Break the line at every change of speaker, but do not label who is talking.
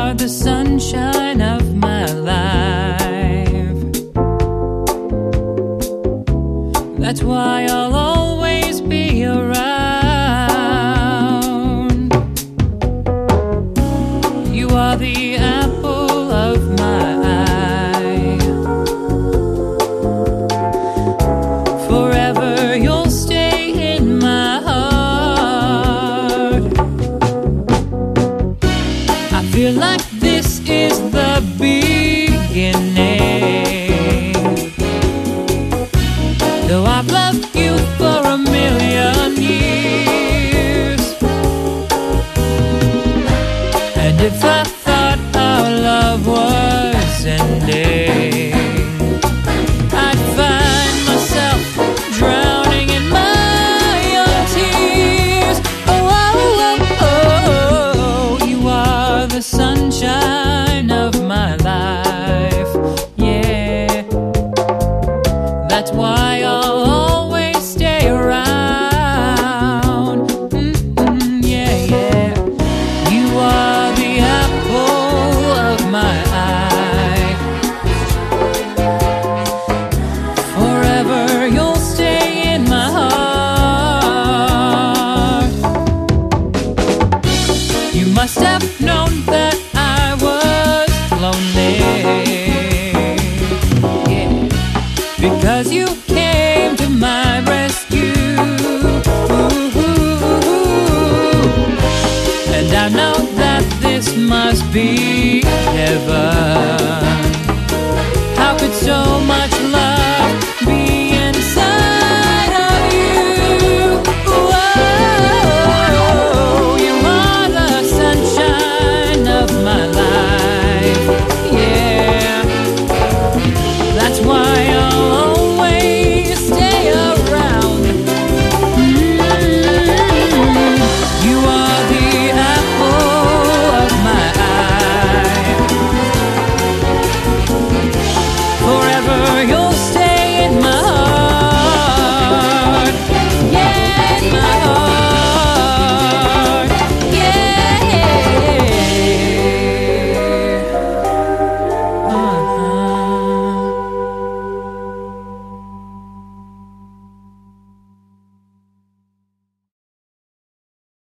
are the sunshine of my life. That's why I'll always be around. You are the apple of my eye. Forever you'll stay in my heart. I feel like this is the beginning. Though I've loved you for a million years, and if I thought our love was ending, I'd find myself drowning in my own tears. Oh, oh, oh, oh, you are the sunshine of my life. Yeah, that's why I'll always stay around. Yeah, yeah. You are the apple of my eye. Forever you'll stay in my heart. You must have known that I was lonely, yeah, because you came to my rescue. And I know that this must be heaven. How could so much